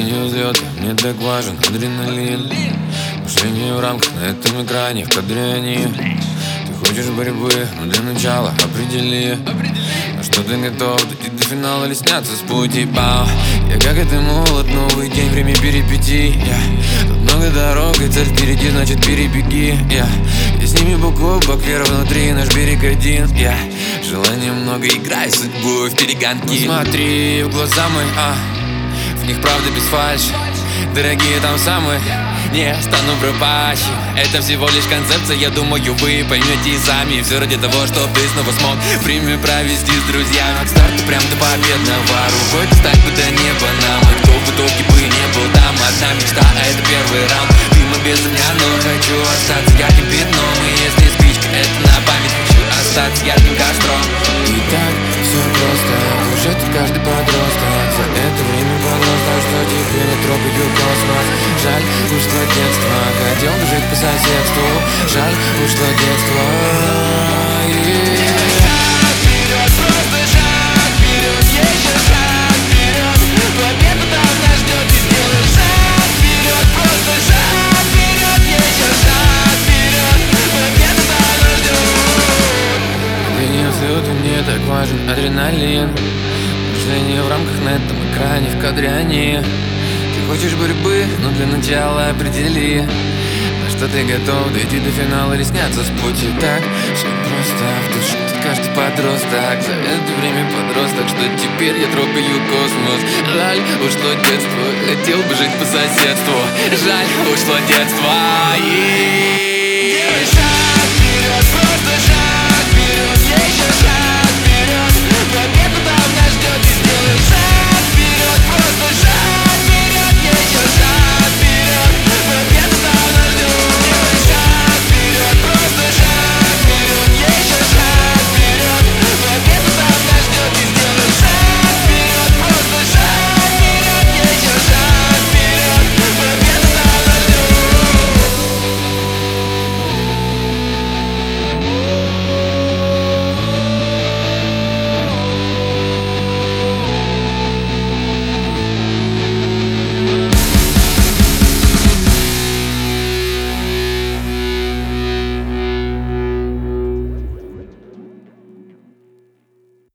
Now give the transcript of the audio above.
Линию взлета мне так важен адреналин. Мышление в рамках на этом экране, в кадре они. Ты хочешь борьбы, но для начала определи, на что ты готов дойти до финала или сняться с пути. Бау. Я как это молод, новый день, время перипетий. Тут много дорог и цель впереди, значит перебеги. И с ними бок о бок, вера внутри, наш берег один. Желания много, играй судьбу в перегонки. Ну, смотри в глаза мои, в них правда без фальши. Дорогие там самые, не стану пропащим. Это всего лишь концепция, я думаю, вы поймете и сами. Все ради того, чтобы ты снова смог время провести с друзьями. От старта прям до победного рукой достать бы до неба нам. И кто в итоге бы не был там, одна мечта, а это первый раунд. Дыма без огня, но хочу остаться ярким пятном. И если спичка, это на память, хочу остаться ярким костром. И так все просто, уже тут каждый подросток. За это время подросток, что теперь я трогаю космос. Жаль, ушло детство, хотел бы жить по соседству. Жаль, ушло детство. Шаг вперед, просто шаг вперед, еще шаг вперед. Победа там нас ждет, и сделай шаг вперед, просто шаг вперед, еще шаг вперед. Победа там нас ждет. Линия взлета мне так важен адреналин. Мышление в рамках на этом экране, в кадре они. Ты хочешь борьбы, но для начала определи, на что ты готов дойти до финала или сняться с пути. Так все просто, в душе тут каждый подросток. За это время подросток, что теперь я трогаю космос. Жаль, ушло детство, хотел бы жить по соседству. Жаль, ушло детство. Делай шаг вперед, просто шаг.